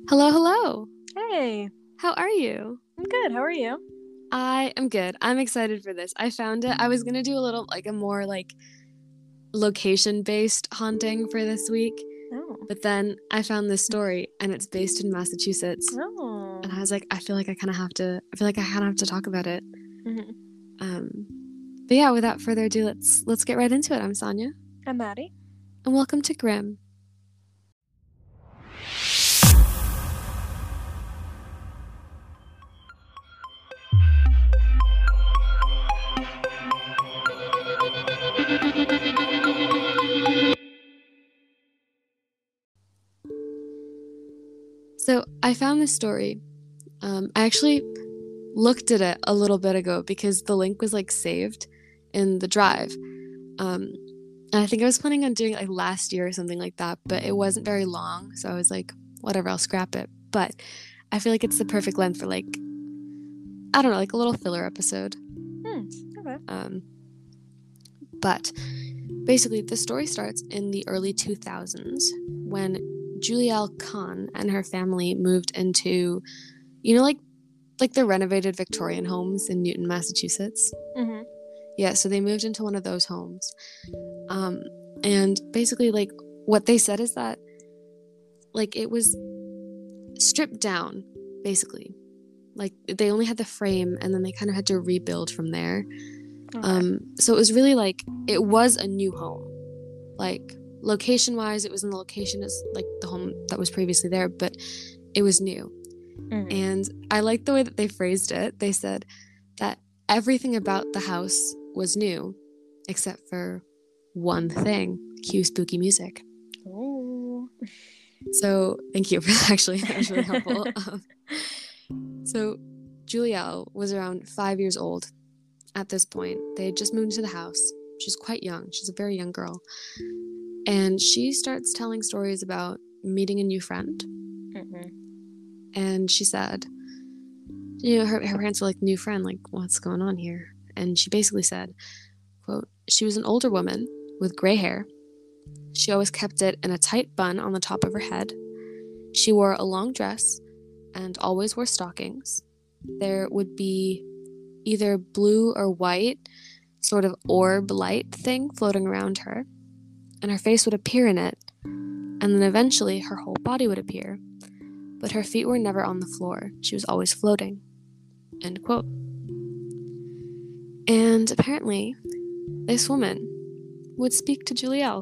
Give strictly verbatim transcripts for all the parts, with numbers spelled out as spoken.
Hello, hello. Hey, How are you? I'm good. How are you? I am good. I'm excited for this. I found it. I was going to do a little, like, a more, like, location-based haunting for this week. Oh. But then I found this story, and it's based in Massachusetts. Oh. And I was like, I feel like I kind of have to, I feel like I kind of have to talk about it. Mm-hmm. Um, but yeah, without further ado, let's, let's get right into it. I'm Sonia. I'm Maddie. And welcome to Grimm. So I found this story. Um, I actually looked at it a little bit ago because the link was like saved in the drive. Um, and I think I was planning on doing it like last year or something like that, but it wasn't very long. So I was like, whatever, I'll scrap it. But I feel like it's the perfect length for like, I don't know, like a little filler episode. Hmm. Okay. Um, but basically, the story starts in the early two thousands when Julielle Kahn and her family moved into, you know, like like the renovated Victorian homes in Newton, Massachusetts. Mm-hmm. Yeah, so they moved into one of those homes. Um, and basically, like, what they said is that, like, it was stripped down, basically. Like, they only had the frame, and then they kind of had to rebuild from there. Okay. Um, so it was really, like, it was a new home. Like, location-wise, it was in the location as, like, the home that was previously there, but it was new. Mm-hmm. And I like the way that they phrased it. They said that everything about the house was new, except for one thing: cue spooky music. Oh. So thank you for that. Actually, that was really helpful. um, so Julielle was around five years old at this point. They had just moved into the house. She's quite young. She's a very young girl. And she starts telling stories about meeting a new friend. Mm-hmm. And she said, you know, her, her parents were like, new friend, like, what's going on here? And she basically said, quote, she was an older woman with gray hair. She always kept it in a tight bun on the top of her head. She wore a long dress and always wore stockings. There would be either blue or white sort of orb light thing floating around her, and her face would appear in it, and then eventually her whole body would appear, but her feet were never on the floor. She was always floating. End quote. And apparently, this woman would speak to Julielle.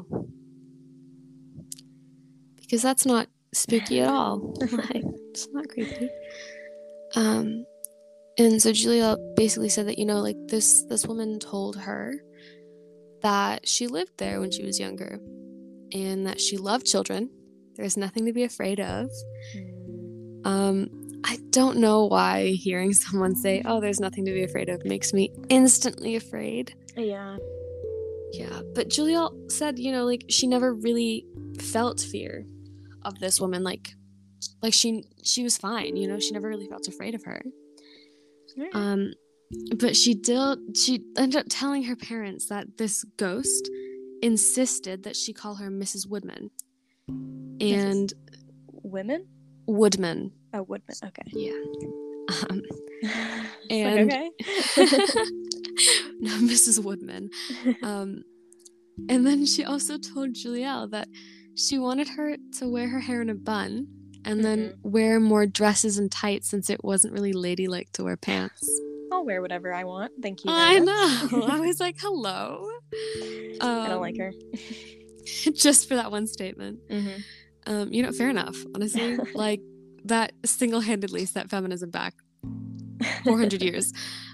Because that's not spooky at all. Like, it's not creepy. Um, and so Julielle basically said that, you know, like this this woman told her that she lived there when she was younger, and that she loved children. There's nothing to be afraid of. Um, I don't know why hearing someone say, oh, there's nothing to be afraid of makes me instantly afraid. Yeah. Yeah, but Julielle said, you know, like she never really felt fear of this woman. Like, like she she was fine, you know, she never really felt afraid of her. Right. Um, but she did, she ended up telling her parents that this ghost insisted that she call her Missus Woodman. And Women? Woodman. Oh, Woodman. Okay. Yeah. Um, and like, okay. No, Missus Woodman. Um, and then she also told Julielle that she wanted her to wear her hair in a bun and then mm-hmm. wear more dresses and tights, since it wasn't really ladylike to wear pants. I'll wear whatever I want. Thank you. I know. I was like, hello. Um, I don't like her. Just for that one statement. Mm-hmm. Um, you know, fair enough, honestly. Like, that single-handedly set feminism back four hundred years.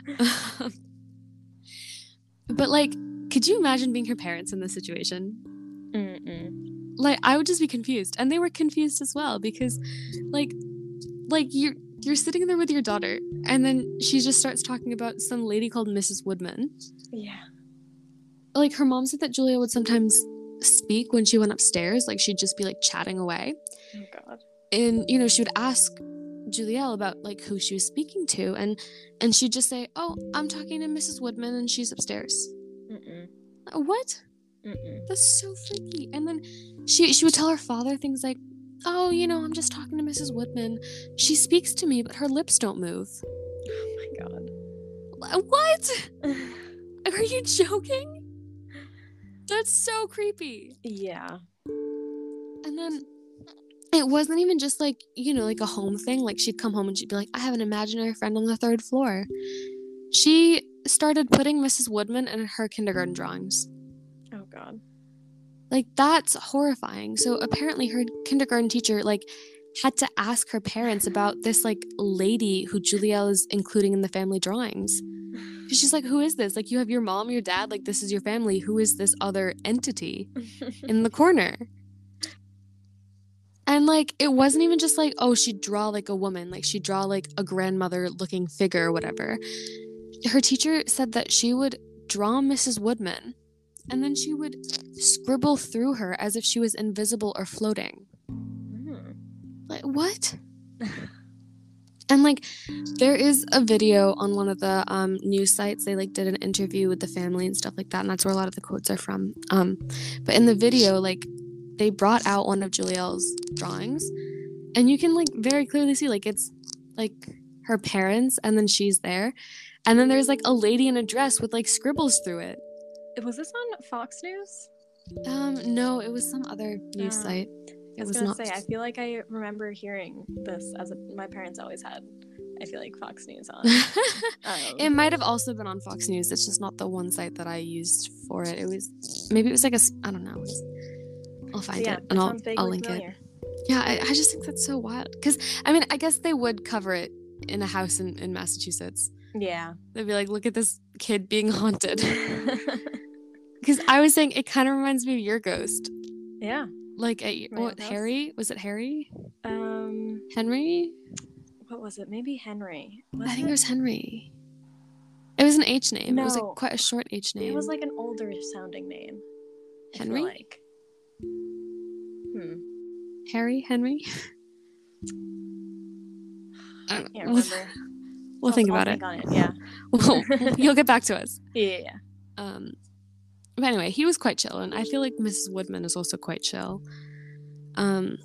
But, like, could you imagine being her parents in this situation? Mm-mm. Like, I would just be confused. And they were confused as well, because, like, like you're you're sitting there with your daughter, and then she just starts talking about some lady called Missus Woodman. Yeah. Like, her mom said that Julia would sometimes speak when she went upstairs. Like, she'd just be, like, chatting away. Oh, God. And, you know, she would ask Julielle about, like, who she was speaking to, and and she'd just say, oh, I'm talking to Missus Woodman, and she's upstairs. Mm-mm. What? Mm-mm. That's so freaky. And then she she would tell her father things like, oh, you know, I'm just talking to Missus Woodman. She speaks to me, but her lips don't move. Oh my god. What? Are you joking? That's so creepy. Yeah. And then it wasn't even just like, you know, like a home thing. Like she'd come home and she'd be like, I have an imaginary friend on the third floor. She started putting Missus Woodman in her kindergarten drawings. Oh god. Like, that's horrifying. So apparently her kindergarten teacher, like, had to ask her parents about this, like, lady who Julielle is including in the family drawings. Because she's like, who is this? Like, you have your mom, your dad, like, this is your family. Who is this other entity in the corner? And, like, it wasn't even just like, oh, she'd draw, like, a woman. Like, she'd draw, like, a grandmother-looking figure or whatever. Her teacher said that she would draw Missus Woodman, and then she would scribble through her as if she was invisible or floating. Mm. Like, what? And, like, there is a video on one of the um, news sites. They, like, did an interview with the family and stuff like that, and that's where a lot of the quotes are from. Um, but in the video, like, they brought out one of Julielle's drawings, and you can, like, very clearly see, like, it's, like, her parents, and then she's there. And then there's, like, a lady in a dress with, like, scribbles through it. Was this on Fox News? Um, no, it was some other news Oh. site. I was, was gonna not- say, I feel like I remember hearing this as a, my parents always had, I feel like, Fox News on. Um, It might have also been on Fox News. It's just not the one site that I used for it. It was, maybe it was like a, s- I don't know. It's- I'll find yeah, it that and I'll, sounds vaguely I'll link familiar. it. Yeah, I, I just think that's so wild. Because, I mean, I guess they would cover it in a house in, in Massachusetts. Yeah. They'd be like, look at this kid being haunted. Because I was saying, it kind of reminds me of your ghost. Yeah. Like, at, My what, house? Harry? Was it Harry? Um, Henry? what was it? Maybe Henry. Was I think it was Henry. It was an H name. It was No. like quite a short H name. It was like an older sounding name. I feel Henry? like. Hmm. Harry? Henry? I don't Can't know. remember. We'll I'll- think I'll about think it. on it. Yeah. Well, you'll get back to us. Yeah. Yeah. yeah. Um, but anyway, he was quite chill, and I feel like Missus Woodman is also quite chill. Um,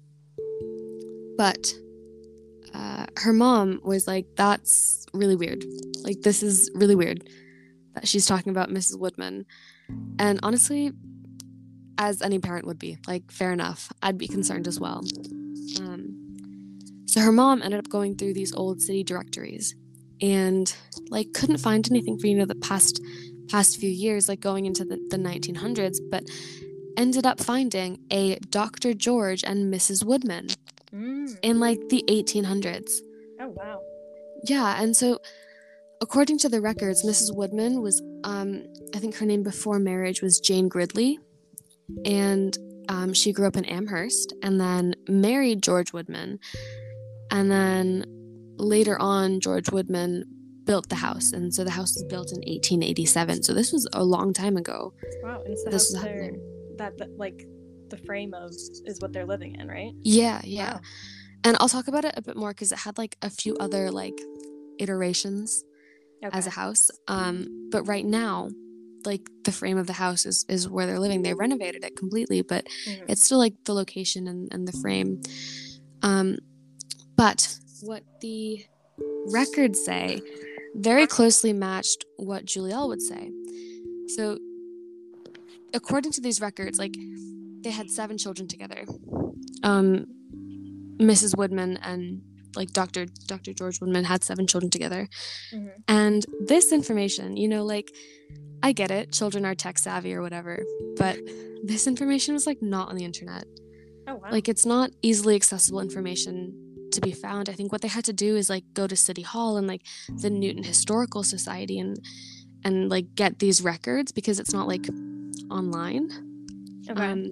but uh, her mom was like, "That's really weird. Like, this is really weird that she's talking about Missus Woodman." And honestly, as any parent would be, like, fair enough. I'd be concerned as well. Um, so her mom ended up going through these old city directories, and like couldn't find anything for you know the past past few years, like going into the, the nineteen hundreds, but ended up finding a Doctor George and Missus Woodman Mm. in like the eighteen hundreds. Oh wow. Yeah, and so according to the records, Missus Woodman was, um, I think her name before marriage was Jane Gridley, and um, she grew up in Amherst and then married George Woodman, and then later on, George Woodman built the house, and so the house was built in eighteen eighty-seven. So this was a long time ago. Wow. And it's the This house was they're, happening. that, that like the frame of is what they're living in, right? Yeah, yeah. Wow. And I'll talk about it a bit more because it had like a few other like iterations Okay. as a house. Um, but right now, like the frame of the house is, is where they're living. They renovated it completely, but Mhm. it's still like the location and, and the frame. Um, but what the records say very closely matched what Julielle would say. So according to these records, like they had seven children together. Um, Missus Woodman and like Doctor Doctor George Woodman had seven children together. Mhm. And this information, you know, like I get it, children are tech savvy or whatever, but this information was like not on the internet. Oh wow. Like it's not easily accessible information to be found. I think what they had to do is like go to City Hall and like the Newton Historical Society and and like get these records because it's not like online. okay. Um,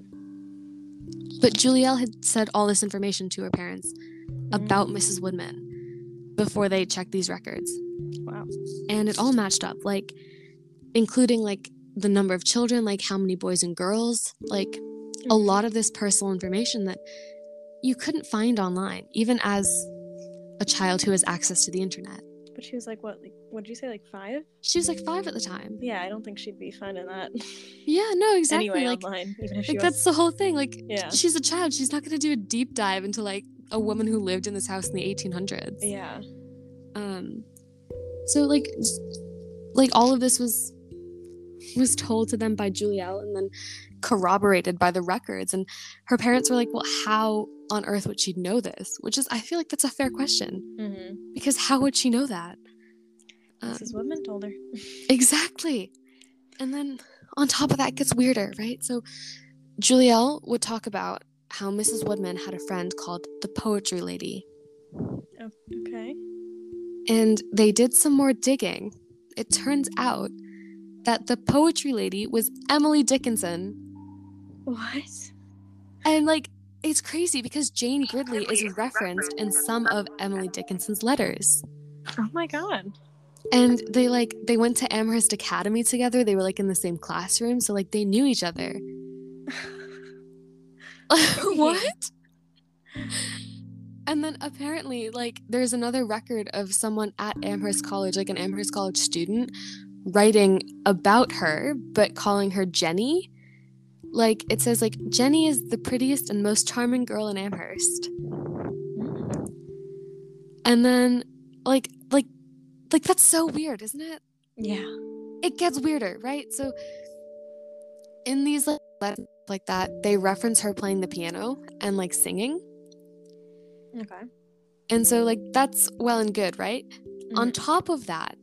but Julielle had said all this information to her parents about Mm. Missus Woodman before they checked these records. Wow. And it all matched up, like including like the number of children, like how many boys and girls, like a Mhm. lot of this personal information that you couldn't find online, even as a child who has access to the internet. But she was like, what, like, what did you say, like five? She was like five at the time. Yeah, I don't think she'd be finding that. Yeah, no, exactly. Anyway, like, online, even if she like was. that's the whole thing. Like, Yeah. she's a child. She's not going to do a deep dive into like a woman who lived in this house in the eighteen hundreds. Yeah. Um. So like, like all of this was was told to them by Julielle and then corroborated by the records. And her parents were like, well, how on earth would she know this? Which is, I feel like that's a fair question. Mm-hmm. Because how would she know that? Missus Um, Woodman told her. Exactly. And then on top of that, it gets weirder, right? So Julielle would talk about how Missus Woodman had a friend called the Poetry Lady. Oh, okay. And they did some more digging. It turns out that the Poetry Lady was Emily Dickinson. What? And, like, it's crazy because Jane Gridley is referenced in some of Emily Dickinson's letters. Oh my god. And they, like, they went to Amherst Academy together. They were, like, in the same classroom. So, like, they knew each other. What? And then apparently, like, there's another record of someone at Amherst College, like an Amherst College student, writing about her, but calling her Jenny. Like, it says, like, Jenny is the prettiest and most charming girl in Amherst. Mm. And then, like, like, like, that's so weird, isn't it? Yeah. It gets weirder, right? So, in these, like, letters like that, they reference her playing the piano and, like, singing. Okay. And so, like, that's well and good, right? Mm-hmm. On top of that,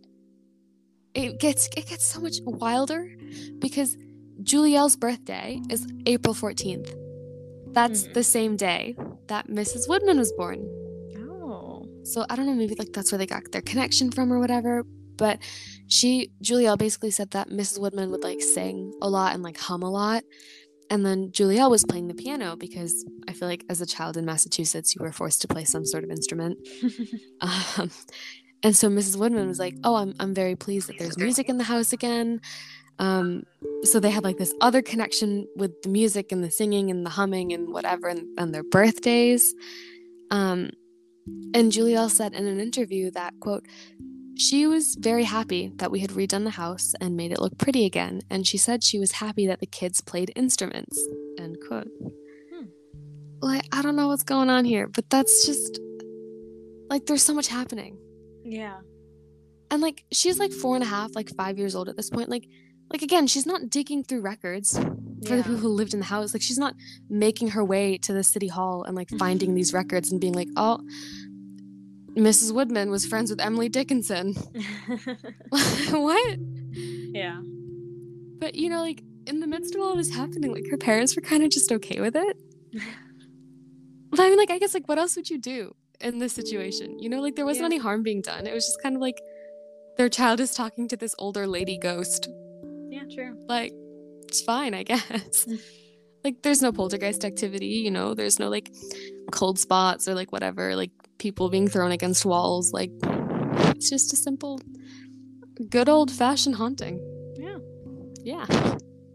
it gets it gets so much wilder because Julielle's birthday is April fourteenth. That's Mm-hmm. the same day that Missus Woodman was born. Oh. So I don't know, maybe like that's where they got their connection from or whatever. But she, Julielle basically said that Missus Woodman would like sing a lot and like hum a lot. And then Julielle was playing the piano because I feel like as a child in Massachusetts, you were forced to play some sort of instrument. um, and so Missus Woodman was like, oh, I'm I'm very pleased that there's music in the house again. Um, so they had like this other connection with the music and the singing and the humming and whatever and, and their birthdays. Um, and Julielle said in an interview that, quote, she was very happy that we had redone the house and made it look pretty again. And she said she was happy that the kids played instruments, end quote. Hmm. Like, I don't know what's going on here, but that's just, like, there's so much happening. Yeah. And, like, she's, like, four and a half, like, five years old at this point. Like, like again, she's not digging through records for Yeah. the people who lived in the house. Like, she's not making her way to the city hall and, like, finding these records and being like, oh, Missus Woodman was friends with Emily Dickinson. What? Yeah. But, you know, like, in the midst of all this happening, like, her parents were kind of just okay with it. But, I mean, like, I guess, like, what else would you do in this situation? You know, like, there wasn't Yeah. any harm being done. It was just kind of like their child is talking to this older lady ghost. Yeah, true. Like, it's fine, I guess. Like, there's no poltergeist activity, you know? There's no, like, cold spots or, like, whatever, like, people being thrown against walls. Like, it's just a simple, good old-fashioned haunting. Yeah. Yeah.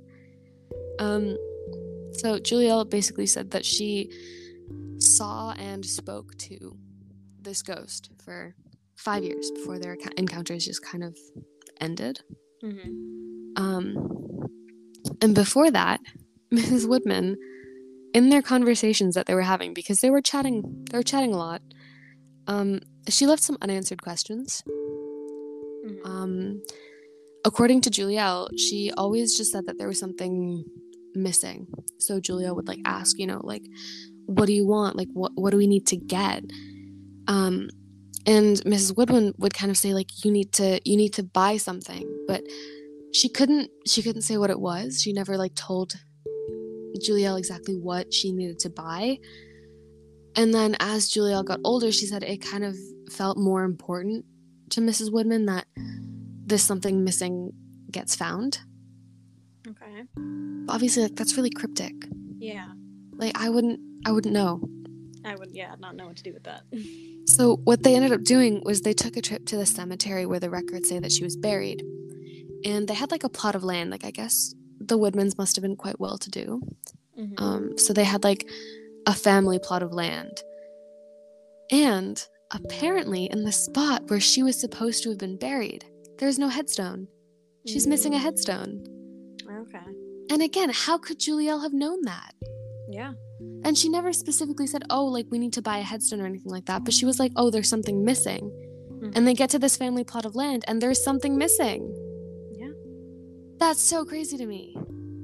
Um, so Julielle basically said that she saw and spoke to this ghost for five years before their encounters just kind of ended. Mm-hmm. Um, and before that, Missus Woodman, in their conversations that they were having, because they were chatting, they were chatting a lot, um, she left some unanswered questions. Mm-hmm. Um, according to Julielle, she always just said that there was something missing. So Julielle would like ask, you know, like, what do you want? Like, what what do we need to get? Um, and Missus Woodman would kind of say, like, you need to you need to buy something, but she couldn't she couldn't say what it was. She never like told Julielle exactly what she needed to buy. And then as Julielle got older, she said it kind of felt more important to Missus Woodman that this something missing gets found. Okay. But obviously, like, that's really cryptic. Yeah. Like, I wouldn't I wouldn't know. I would, yeah, not know what to do with that. So what they ended up doing was they took a trip to the cemetery where the records say that she was buried. And they had like a plot of land. Like, I guess the Woodmans must have been quite well to do. Mm-hmm. Um, so they had like a family plot of land. And apparently in the spot where she was supposed to have been buried, there's no headstone. She's missing a headstone. Okay. And again, how could Julielle have known that? Yeah. And she never specifically said, oh, like, we need to buy a headstone or anything like that. But she was like, oh, there's something missing. Mm-hmm. And they get to this family plot of land, and there's something missing. Yeah. That's so crazy to me.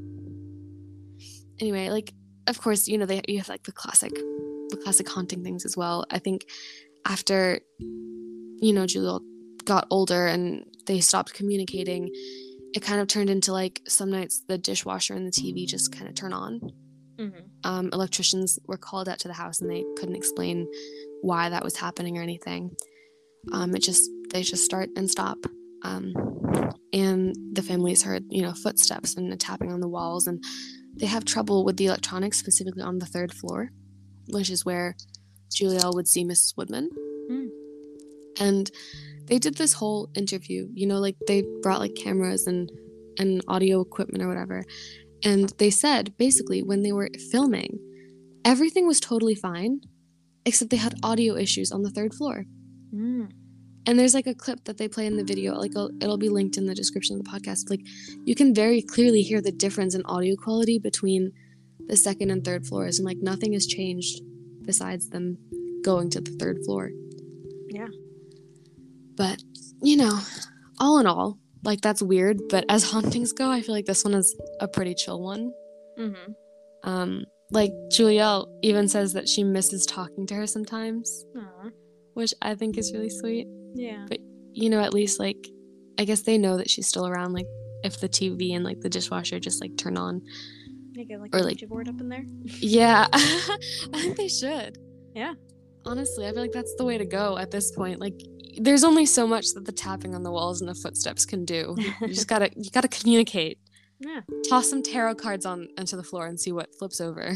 Anyway, like, of course, you know, they you have, like, the classic, the classic haunting things as well. I think after, you know, Julielle got older and they stopped communicating, it kind of turned into, like, some nights the dishwasher and the T V just kind of turn on. Mm-hmm. Um, electricians were called out to the house, and they couldn't explain why that was happening or anything. Um, it just, they just start and stop. Um, and the families heard, you know, footsteps and a tapping on the walls, and they have trouble with the electronics, specifically on the third floor, which is where Julielle would see Missus Woodman. Mm. And they did this whole interview, you know, like, they brought, like, cameras and, and audio equipment or whatever. And they said, basically, when they were filming, everything was totally fine, except they had audio issues on the third floor. Mm. And there's, like, a clip that they play in the video, like, it'll, it'll be linked in the description of the podcast. Like, you can very clearly hear the difference in audio quality between the second and third floors. And, like, nothing has changed besides them going to the third floor. Yeah. But, you know, all in all, like, that's weird, but as hauntings go, I feel like this one is a pretty chill one. Mm-hmm. Um, like, Julielle even says that she misses talking to her sometimes. Aww. Which I think is really sweet. Yeah. But, you know, at least, like, I guess they know that she's still around, like, if the T V and, like, the dishwasher just, like, turn on. They get, like, or, a like, Ouija board up in there? Yeah. I think they should. Yeah. Honestly, I feel like that's the way to go at this point. Like, there's only so much that the tapping on the walls and the footsteps can do. You just gotta, you gotta communicate. Yeah. Toss some tarot cards on onto the floor and see what flips over.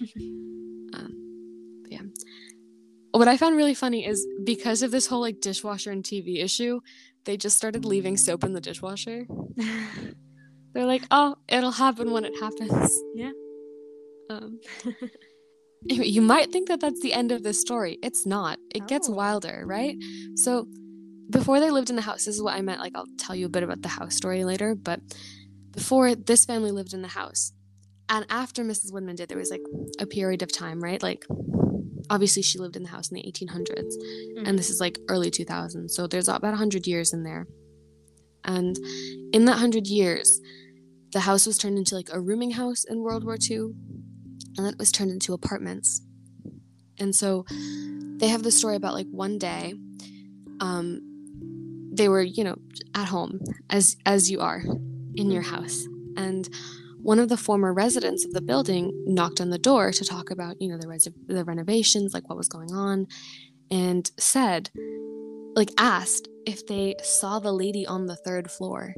um, but yeah. What I found really funny is because of this whole, like, dishwasher and T V issue, they just started leaving soap in the dishwasher. They're like, oh, it'll happen when it happens. Yeah. Um. Anyway, you might think that that's the end of this story. It's not. It oh. gets wilder, right? So before they lived in the house, this is what I meant. Like, I'll tell you a bit about the house story later, but before, this family lived in the house. And after Missus Woodman did, there was, like, a period of time, right? Like, obviously she lived in the house in the eighteen hundreds, mm-hmm. and this is, like, early two thousands. So there's about one hundred years in there. And in that one hundred years, the house was turned into, like, a rooming house in World War Two. And then it was turned into apartments. And so they have the story about, like, one day, um, they were, you know, at home, as as you are, in your house. And one of the former residents of the building knocked on the door to talk about, you know, the, res- the renovations, like, what was going on, and said, like, asked if they saw the lady on the third floor.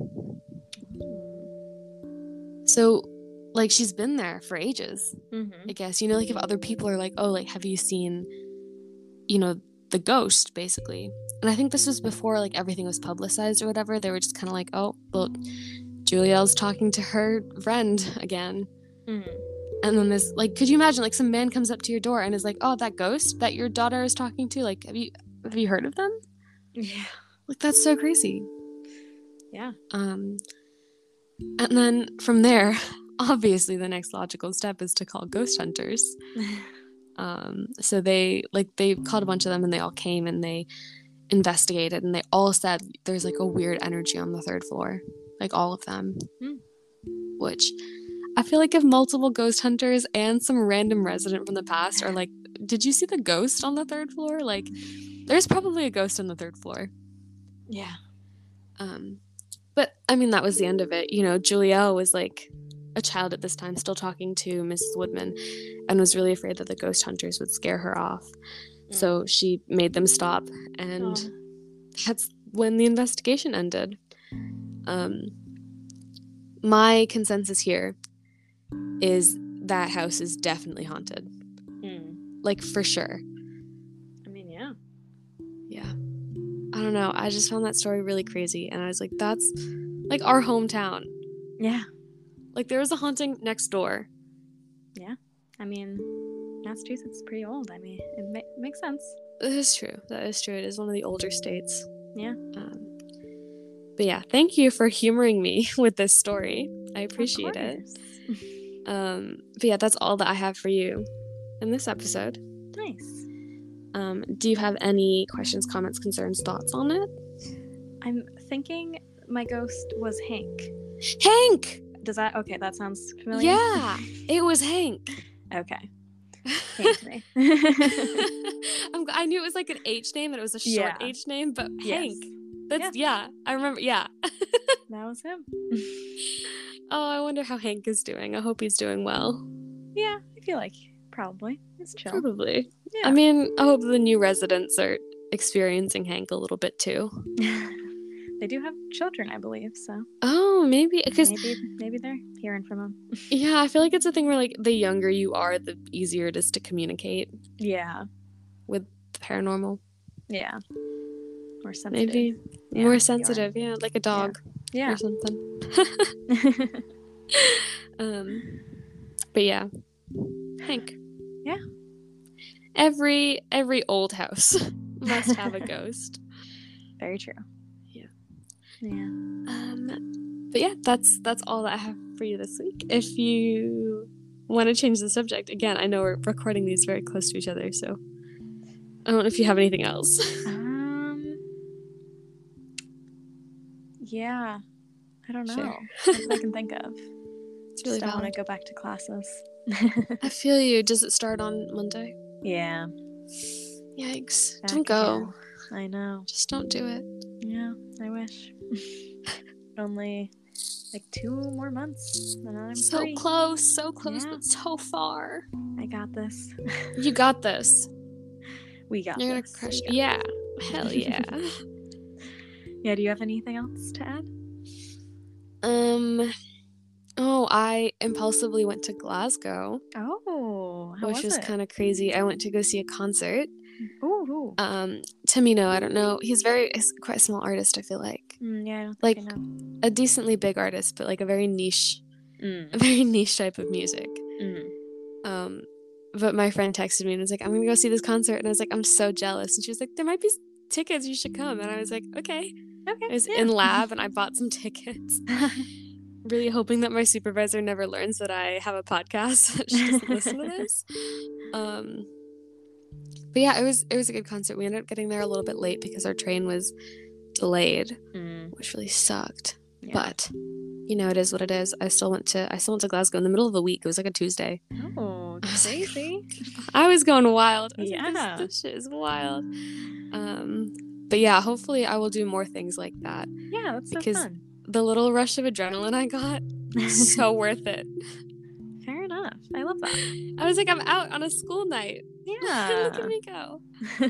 So, like, she's been there for ages, mm-hmm. I guess. You know, like, if other people are like, oh, like, have you seen, you know, the ghost, basically. And I think this was before, like, everything was publicized or whatever. They were just kind of like, oh, well, Julielle's talking to her friend again. Mm-hmm. And then this, like, could you imagine, like, some man comes up to your door and is like, oh, that ghost that your daughter is talking to, like, have you have you heard of them? Yeah. Like, that's so crazy. Yeah. Um, and then from there, obviously the next logical step is to call ghost hunters. um, so they, like, they called a bunch of them, and they all came and they investigated, and they all said there's, like, a weird energy on the third floor. Like, all of them. Mm. Which, I feel like if multiple ghost hunters and some random resident from the past are like, did you see the ghost on the third floor? Like, there's probably a ghost on the third floor. Yeah. Um, but, I mean, that was the end of it. You know, Julielle was, like, a child at this time, still talking to Missus Woodman, and was really afraid that the ghost hunters would scare her off. Mm. So she made them stop, and oh. that's when the investigation ended. Um, my consensus here is that house is definitely haunted. Mm. Like, for sure. I mean, yeah. Yeah. I don't know. I just found that story really crazy, and I was like, that's, like, our hometown. Yeah. Like, there was a haunting next door. Yeah. I mean, Massachusetts is pretty old. I mean, it ma- makes sense. That is true. That is true. It is one of the older states. Yeah. Um, but yeah, thank you for humoring me with this story. I appreciate it. Um, but yeah, that's all that I have for you in this episode. Nice. Um, do you have any questions, comments, concerns, thoughts on it? I'm thinking my ghost was Hank. Hank! Does that... Okay, that sounds familiar? Yeah, it was Hank. Okay. Hank me. I'm, I knew it was like an H name and it was a short Yeah. H name, but Yes. Hank. That's, yeah. yeah, I remember, yeah. That was him. Oh, I wonder how Hank is doing. I hope he's doing well. Yeah, I feel like probably. It's chill. Probably. Yeah. I mean, I hope the new residents are experiencing Hank a little bit too. They do have children, I believe, so. Oh, maybe because maybe maybe they're hearing from him. Yeah, I feel like it's a thing where like the younger you are, the easier it is to communicate. Yeah. With the paranormal. Yeah. More sensitive. Maybe yeah, more sensitive, yeah, like a dog. Yeah. yeah. Or something. um, but yeah, Hank. Yeah. Every every old house must have a ghost. Very true. Yeah. Yeah. Um, but yeah, that's that's all that I have for you this week. If you want to change the subject, again, I know we're recording these very close to each other, so I don't know if you have anything else. Um. Yeah. I don't know. Sure. That's what I can think of. It's really Just don't want valid. to go back to classes. I feel you. Does it start on Monday? Yeah. Yikes. Back don't go. again. I know. Just don't do it. Yeah, I wish. Only like two more months and I'm So free. close, so close, Yeah. but so far. I got this. You got this. We got You're gonna this. crush We it. got Yeah. Hell yeah. Yeah, do you have anything else to add? um oh, I impulsively went to Glasgow, Oh, how which was was it? kind of crazy. I went to go see a concert. Ooh, ooh. Um Tamino, I don't know. He's very he's quite a small artist, I feel like. Mm, yeah, I don't Like think I know. a decently big artist, but like a very niche a Mm, very niche type of music. mm. Um, but my friend texted me and was like, I'm gonna go see this concert. And I was like, I'm so jealous. And she was like, there might be s- tickets, you should come. And I was like, okay. Okay. I was yeah. in lab and I bought some tickets, really hoping that my supervisor never learns that I have a podcast, that she doesn't listen to this. Um, but yeah, it was it was a good concert. We ended up getting there a little bit late because our train was delayed, Mm, which really sucked. yeah. But you know, it is what it is. I still went to I still went to Glasgow in the middle of the week. It was like a Tuesday. Oh, I was like, crazy. I was going wild. I was Yeah. like, this, this shit is wild. Um, but yeah, hopefully I will do more things like that. Yeah, that's so Because fun. the little rush of adrenaline I got, so worth it. Fair enough. I love that. I was like, I'm out on a school night. Yeah. Look at me go.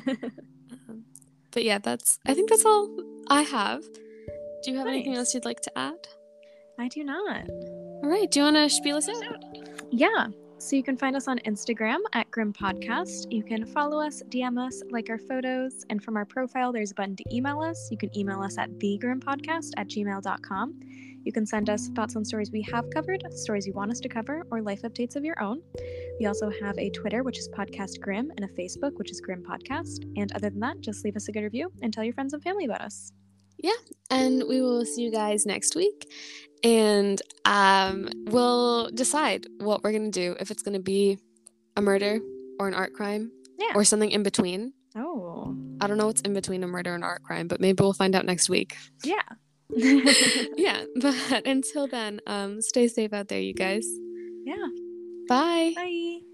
Um, but yeah, that's. I think that's all I have. Do you have anything Nice. else you'd like to add? I do not. All right. Do you want to spiel us out? Yeah. So you can find us on Instagram at Grim Podcast. You can follow us, D M us, like our photos, and from our profile, there's a button to email us. You can email us at thegrimpodcast at gmail dot com. You can send us thoughts on stories we have covered, stories you want us to cover, or life updates of your own. We also have a Twitter, which is Podcast Grim, and a Facebook, which is Grim Podcast. And other than that, just leave us a good review and tell your friends and family about us. And we will see you guys next week. And um, we'll decide what we're going to do. If it's going to be a murder or an art crime Yeah. or something in between. Oh. I don't know what's in between a murder and art crime, but maybe we'll find out next week. Yeah. Yeah, but until then, um, stay safe out there, you guys. Yeah. Bye. Bye.